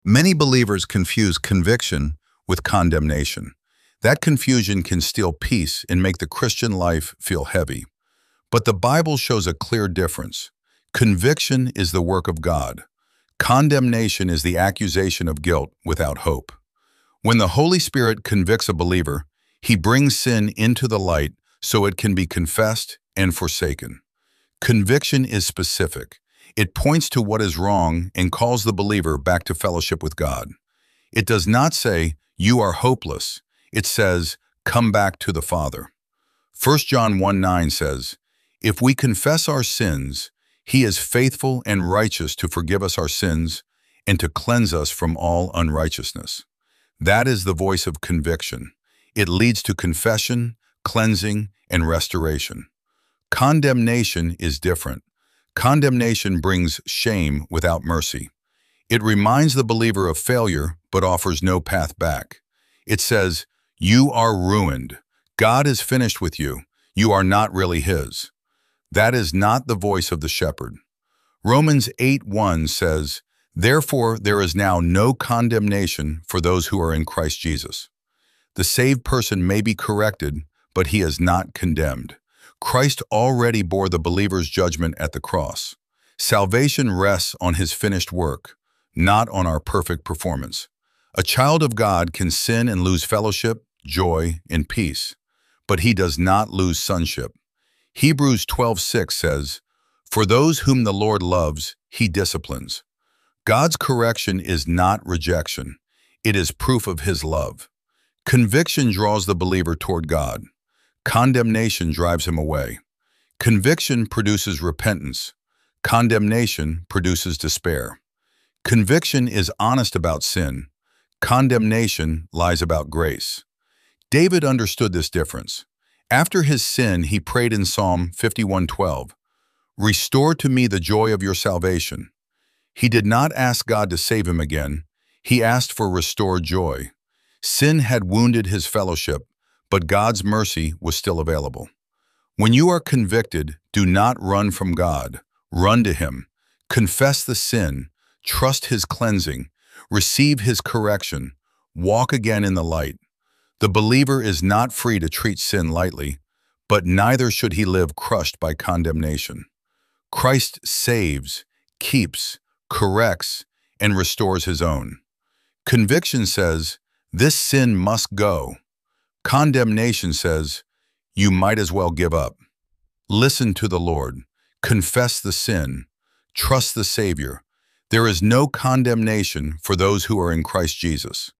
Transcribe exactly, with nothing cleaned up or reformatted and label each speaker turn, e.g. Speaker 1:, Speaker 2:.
Speaker 1: Many believers confuse conviction with condemnation. That confusion can steal peace and make the Christian life feel heavy. But the Bible shows a clear difference. Conviction is the work of God. Condemnation is the accusation of guilt without hope. When the Holy Spirit convicts a believer, he brings sin into the light so it can be confessed and forsaken. Conviction is specific. It points to what is wrong and calls the believer back to fellowship with God. It does not say, "You are hopeless." It says, "Come back to the Father." First John one nine says, "If we confess our sins, He is faithful and righteous to forgive us our sins and to cleanse us from all unrighteousness." That is the voice of conviction. It leads to confession, cleansing, and restoration. Condemnation is different. Condemnation brings shame without mercy. It reminds the believer of failure but offers no path back. It says, "You are ruined. God is finished with you. You are not really His." That is not the voice of the shepherd. Romans eight one says, "Therefore there is now no condemnation for those who are in Christ Jesus." The saved person may be corrected, but he is not condemned. Christ already bore the believer's judgment at the cross. Salvation rests on His finished work, not on our perfect performance. A child of God can sin and lose fellowship, joy, and peace, but he does not lose sonship. Hebrews twelve six says, "For those whom the Lord loves, He disciplines." God's correction is not rejection. It is proof of His love. Conviction draws the believer toward God. Condemnation drives him away. Conviction produces repentance. Condemnation produces despair. Conviction is honest about sin. Condemnation lies about grace. David understood this difference. After his sin, he prayed in Psalm fifty-one twelve, "Restore to me the joy of your salvation." He did not ask God to save him again. He asked for restored joy. Sin had wounded his fellowship, but God's mercy was still available. When you are convicted, do not run from God. Run to Him. Confess the sin. Trust His cleansing. Receive His correction. Walk again in the light. The believer is not free to treat sin lightly, but neither should he live crushed by condemnation. Christ saves, keeps, corrects, and restores His own. Conviction says, "This sin must go." Condemnation says, "You might as well give up." Listen to the Lord. Confess the sin. Trust the Savior. There is no condemnation for those who are in Christ Jesus.